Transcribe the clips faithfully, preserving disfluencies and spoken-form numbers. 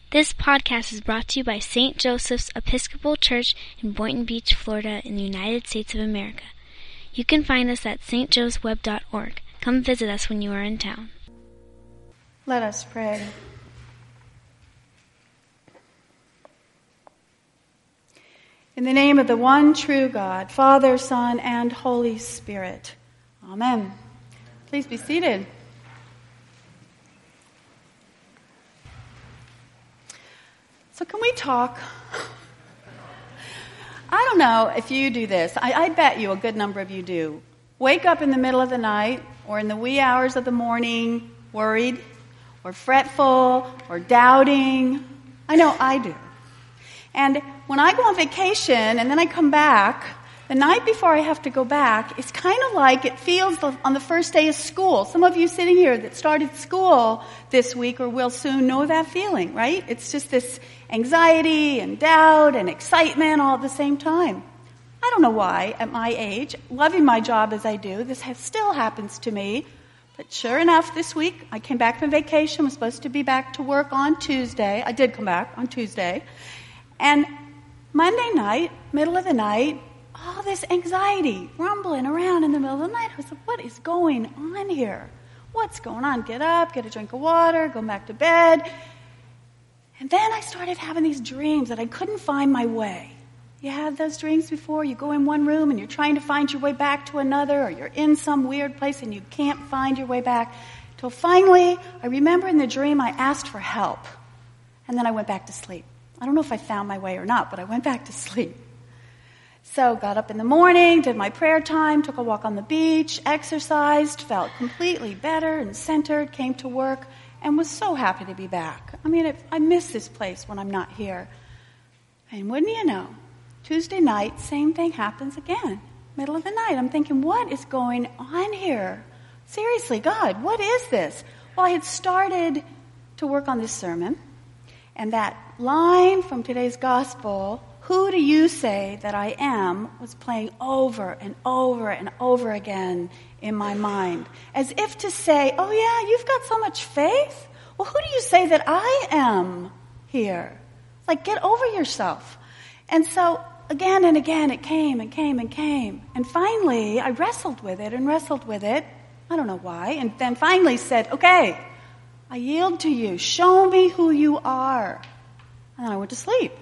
This podcast is brought to you by Saint Joseph's Episcopal Church in Boynton Beach, Florida, in the United States of America. You can find us at s t joes web dot org. Come visit us when you are in town. Let us pray. In the name of the one true God, Father, Son, and Holy Spirit. Amen. Please be seated. So can we talk? I don't know if you do this. I, I bet you a good number of you do. Wake up in the middle of the night or in the wee hours of the morning worried or fretful or doubting. I know I do. And when I go on vacation and then I come back, the night before I have to go back, it's kind of like it feels on the first day of school. Some of you sitting here that started school this week or will soon know that feeling, right? It's just this anxiety and doubt and excitement all at the same time. I don't know why, at my age, loving my job as I do, this has, still happens to me. But sure enough, this week, I came back from vacation, was supposed to be back to work on Tuesday. I did come back on Tuesday. And Monday night, middle of the night, all this anxiety rumbling around in the middle of the night. I was like, what is going on here? What's going on? Get up, get a drink of water, go back to bed. And then I started having these dreams that I couldn't find my way. You had those dreams before? You go in one room and you're trying to find your way back to another, or you're in some weird place and you can't find your way back. Till finally, I remember in the dream I asked for help. And then I went back to sleep. I don't know if I found my way or not, but I went back to sleep. So got up in the morning, did my prayer time, took a walk on the beach, exercised, felt completely better and centered, came to work, and was so happy to be back. I mean, it, I miss this place when I'm not here. And wouldn't you know, Tuesday night, same thing happens again. Middle of the night, I'm thinking, what is going on here? Seriously, God, what is this? Well, I had started to work on this sermon, and that line from today's gospel, who do you say that I am, was playing over and over and over again in my mind. As if to say, oh yeah, you've got so much faith? Well, who do you say that I am here? It's like, get over yourself. And so again and again it came and came and came. And finally I wrestled with it and wrestled with it. I don't know why. And then finally said, okay, I yield to you. Show me who you are. And then I went to sleep.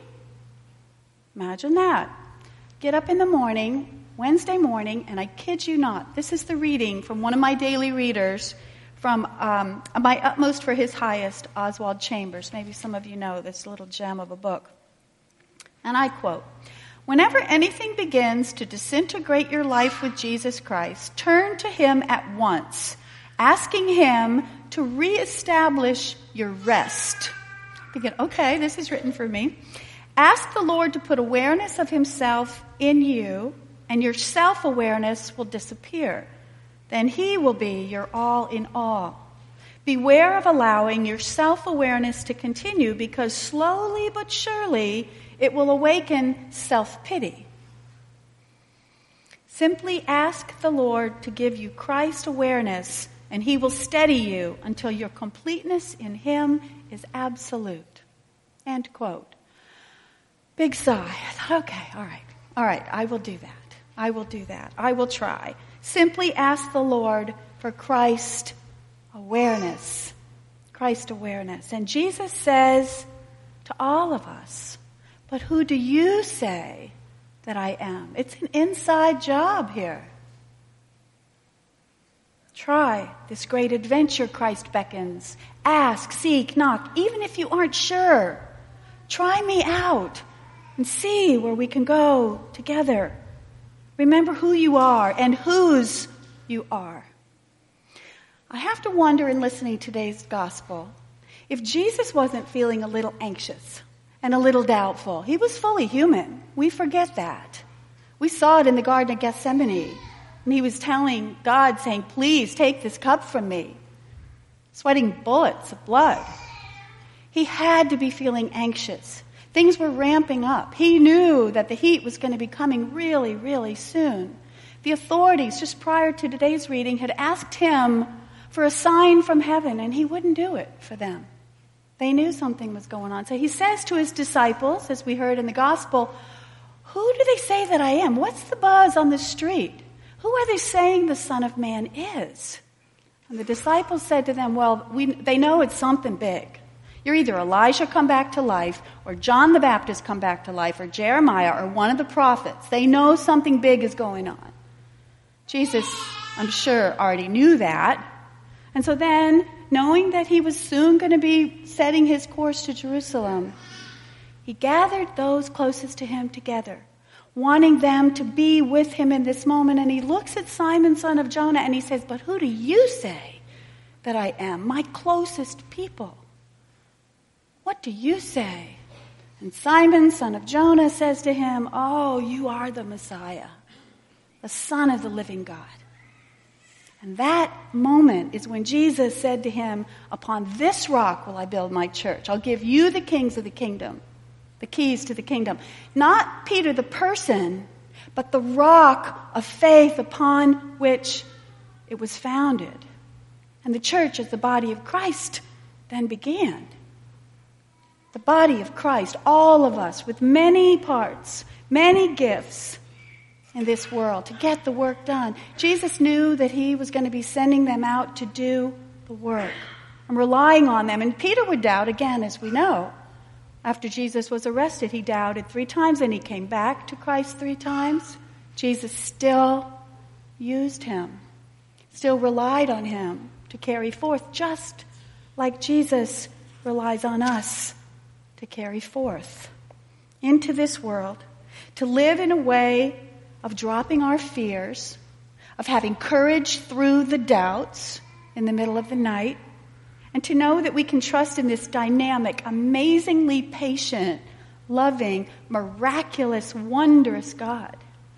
Imagine that. Get up in the morning, Wednesday morning, and I kid you not, this is the reading from one of my daily readers from um, My Utmost for His Highest, Oswald Chambers. Maybe some of you know this little gem of a book. And I quote, "Whenever anything begins to disintegrate your life with Jesus Christ, turn to Him at once, asking Him to reestablish your rest." Thinking, okay, this is written for me. Ask the Lord to put awareness of Himself in you, and your self-awareness will disappear. Then He will be your all in all. Beware of allowing your self-awareness to continue, because slowly but surely it will awaken self-pity. Simply ask the Lord to give you Christ awareness, and He will steady you until your completeness in Him is absolute. End quote. Big sigh. I thought, okay, all right, all right, I will do that. I will do that. I will try. Simply ask the Lord for Christ awareness. Christ awareness. And Jesus says to all of us, but who do you say that I am? It's an inside job here. Try this great adventure Christ beckons. Ask, seek, knock, even if you aren't sure. Try me out and see where we can go together. Remember who you are and whose you are. I have to wonder in listening to today's gospel, if Jesus wasn't feeling a little anxious and a little doubtful. He was fully human. We forget that. We saw it in the Garden of Gethsemane. And He was telling God, saying, please take this cup from me. Sweating bullets of blood. He had to be feeling anxious. Things were ramping up. He knew that the heat was going to be coming really, really soon. The authorities, just prior to today's reading, had asked Him for a sign from heaven, and He wouldn't do it for them. They knew something was going on. So he says to his disciples, as we heard in the gospel, who do they say that I am? What's the buzz on the street? Who are they saying the Son of Man is? And the disciples said to them, well, we, they know it's something big. You're either Elijah come back to life, or John the Baptist come back to life, or Jeremiah, or one of the prophets. They know something big is going on. Jesus, I'm sure, already knew that. And so then, knowing that he was soon going to be setting his course to Jerusalem, he gathered those closest to him together, wanting them to be with him in this moment. And he looks at Simon, son of Jonah, and he says, but who do you say that I am? My closest people. What do you say? And Simon, son of Jonah, says to him, oh, you are the Messiah, the Son of the living God. And that moment is when Jesus said to him, upon this rock will I build my church. I'll give you the kings of the kingdom, the keys to the kingdom. Not Peter the person, but the rock of faith upon which it was founded. And the church as the body of Christ then began. The body of Christ, all of us with many parts, many gifts, in this world to get the work done. Jesus knew that he was going to be sending them out to do the work and relying on them. And Peter would doubt again, as we know. After Jesus was arrested, he doubted three times, and he came back to Christ three times. Jesus still used him, still relied on him to carry forth, just like Jesus relies on us to carry forth into this world, to live in a way of dropping our fears, of having courage through the doubts in the middle of the night, and to know that we can trust in this dynamic, amazingly patient, loving, miraculous, wondrous God.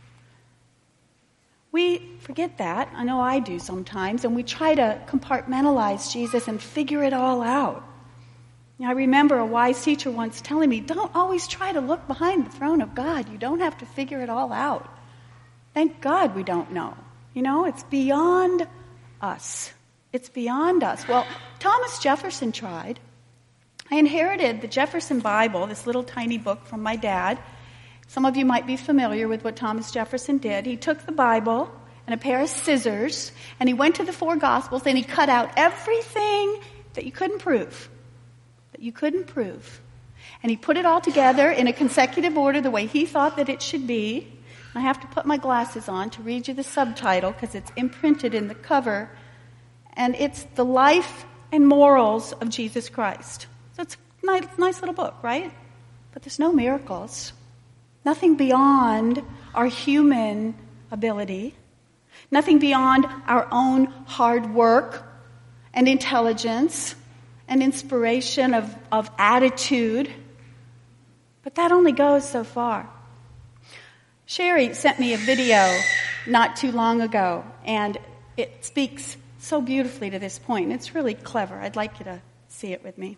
We forget that. I know I do sometimes, and we try to compartmentalize Jesus and figure it all out. I remember a wise teacher once telling me, don't always try to look behind the throne of God. You don't have to figure it all out. Thank God we don't know. You know, it's beyond us. It's beyond us. Well, Thomas Jefferson tried. I inherited the Jefferson Bible, this little tiny book from my dad. Some of you might be familiar with what Thomas Jefferson did. He took the Bible and a pair of scissors, and he went to the four Gospels, and he cut out everything that you couldn't prove. That you couldn't prove. And he put it all together in a consecutive order the way he thought that it should be. I have to put my glasses on to read you the subtitle because it's imprinted in the cover. And it's The Life and Morals of Jesus Christ. So it's a nice, nice little book, right? But there's no miracles. Nothing beyond our human ability. Nothing beyond our own hard work and intelligence and inspiration of, of attitude. But that only goes so far. Sherry sent me a video not too long ago, and it speaks so beautifully to this point. It's really clever. I'd like you to see it with me.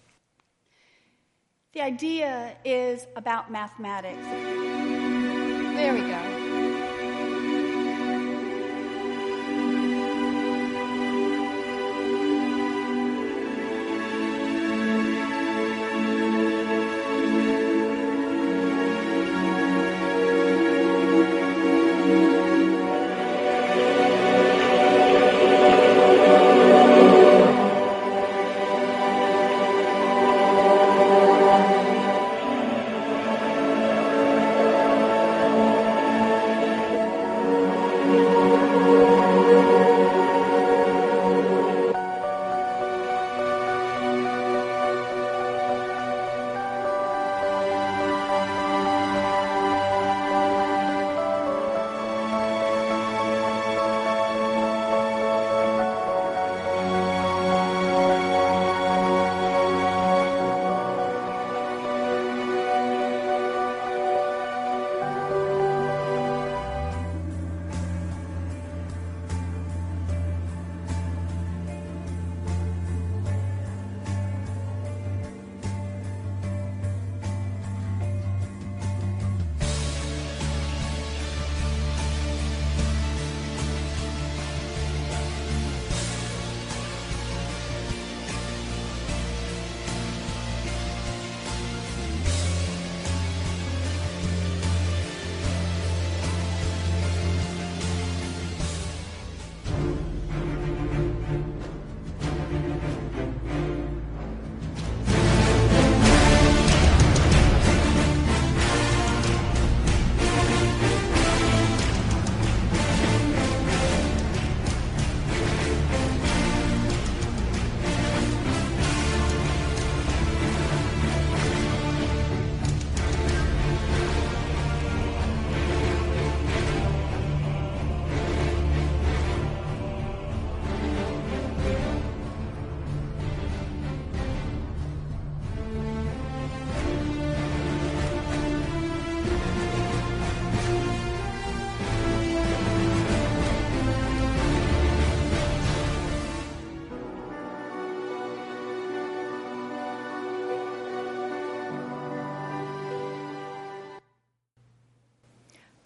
The idea is about mathematics. There we go.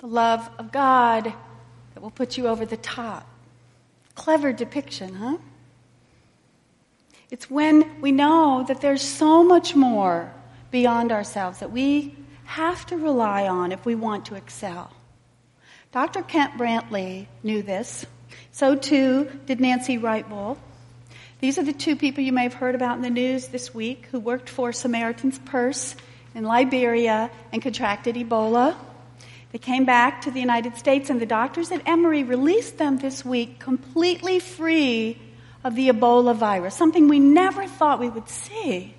The love of God that will put you over the top. Clever depiction, huh? It's when we know that there's so much more beyond ourselves that we have to rely on if we want to excel. Doctor Kent Brantley knew this. So too did Nancy Wright-Bull. These are the two people you may have heard about in the news this week who worked for Samaritan's Purse in Liberia and contracted Ebola. They came back to the United States, and the doctors at Emory released them this week completely free of the Ebola virus, something we never thought we would see.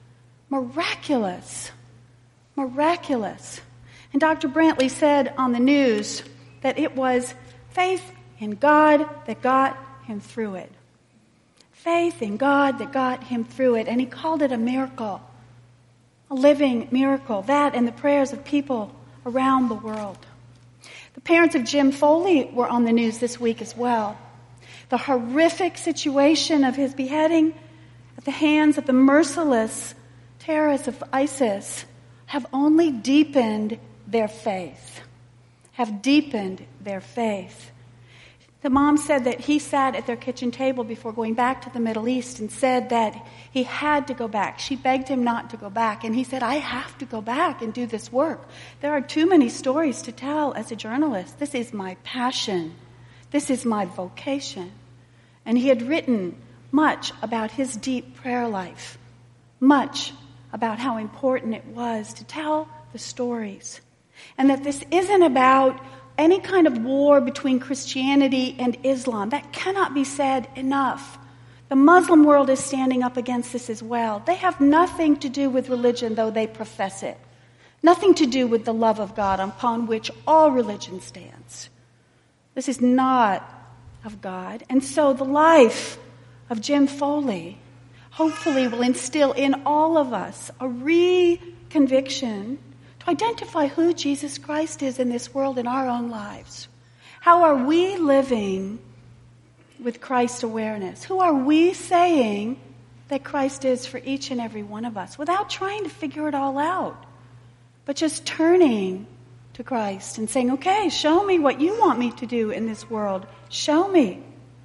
Miraculous. Miraculous. And Doctor Brantley said on the news that it was faith in God that got him through it. Faith in God that got him through it. And he called it a miracle. A living miracle. That and the prayers of people around the world. The parents of Jim Foley were on the news this week as well. The horrific situation of his beheading at the hands of the merciless terrorists of ISIS have only deepened their faith. Have deepened their faith. The mom said that he sat at their kitchen table before going back to the Middle East and said that he had to go back. She begged him not to go back. And he said, I have to go back and do this work. There are too many stories to tell as a journalist. This is my passion. This is my vocation. And he had written much about his deep prayer life. Much about how important it was to tell the stories. And that this isn't about any kind of war between Christianity and Islam. That cannot be said enough. The Muslim world is standing up against this as well. They have nothing to do with religion, though they profess it. Nothing to do with the love of God upon which all religion stands. This is not of God. And so the life of Jim Foley hopefully will instill in all of us a re-conviction to identify who Jesus Christ is in this world in our own lives. How are we living with Christ awareness? Who are we saying that Christ is for each and every one of us without trying to figure it all out, but just turning to Christ and saying, okay, show me what you want me to do in this world. Show me.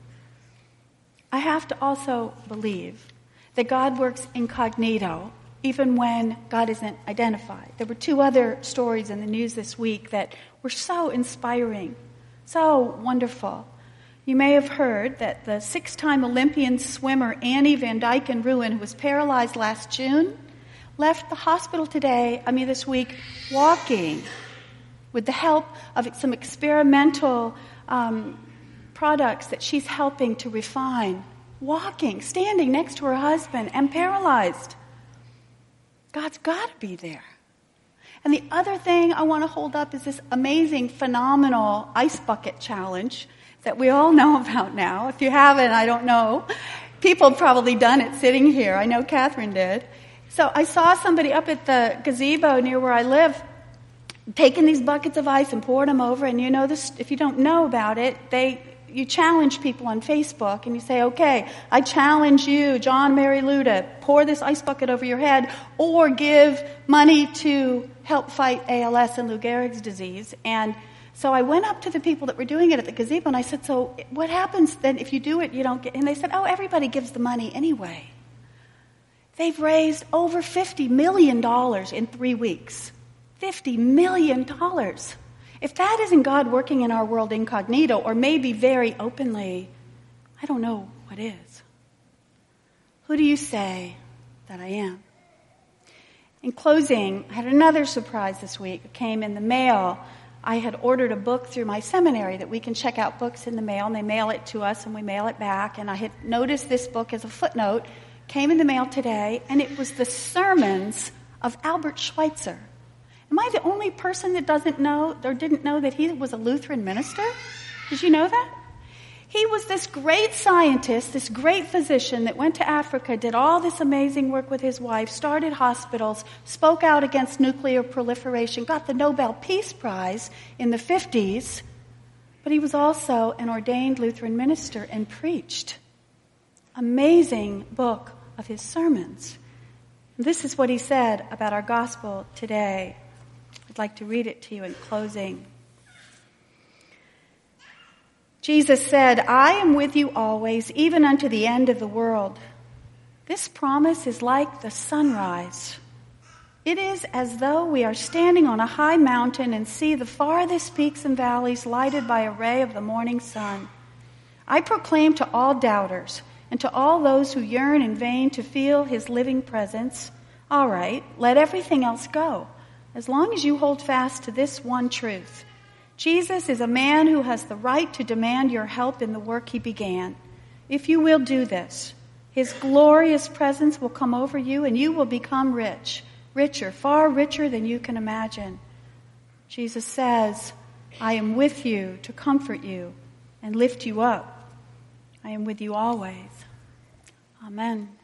I have to also believe that God works incognito, even when God isn't identified. There were two other stories in the news this week that were so inspiring, so wonderful. You may have heard that the six-time Olympian swimmer Annie Van Dyken Ruin, who was paralyzed last June, left the hospital today, I mean this week, walking with the help of some experimental um, products that she's helping to refine. Walking, standing next to her husband and paralyzed. God's got to be there. And the other thing I want to hold up is this amazing, phenomenal ice bucket challenge that we all know about now. If you haven't, I don't know. People have probably done it sitting here. I know Catherine did. So I saw somebody up at the gazebo near where I live taking these buckets of ice and pouring them over. And you know this, if you don't know about it, they you challenge people on Facebook and you say, okay, I challenge you, John Mary Lou, to pour this ice bucket over your head or give money to help fight A L S and Lou Gehrig's disease. And so I went up to the people that were doing it at the gazebo and I said, so what happens then if you do it, you don't get, and they said, oh, everybody gives the money anyway. They've raised over fifty million dollars in three weeks. fifty million dollars. If that isn't God working in our world incognito, or maybe very openly, I don't know what is. Who do you say that I am? In closing, I had another surprise this week. It came in the mail. I had ordered a book through my seminary that we can check out books in the mail, and they mail it to us, and we mail it back. And I had noticed this book as a footnote, came in the mail today, and it was the sermons of Albert Schweitzer. Am I the only person that doesn't know or didn't know that he was a Lutheran minister? Did you know that? He was this great scientist, this great physician that went to Africa, did all this amazing work with his wife, started hospitals, spoke out against nuclear proliferation, got the Nobel Peace Prize in the fifties, but he was also an ordained Lutheran minister and preached. Amazing book of his sermons. This is what he said about our gospel today. I'd like to read it to you in closing. Jesus said, I am with you always, even unto the end of the world. This promise is like the sunrise. It is as though we are standing on a high mountain and see the farthest peaks and valleys lighted by a ray of the morning sun. I proclaim to all doubters and to all those who yearn in vain to feel his living presence, all right, let everything else go, as long as you hold fast to this one truth. Jesus is a man who has the right to demand your help in the work he began. If you will do this, his glorious presence will come over you and you will become rich, richer, far richer than you can imagine. Jesus says, I am with you to comfort you and lift you up. I am with you always. Amen.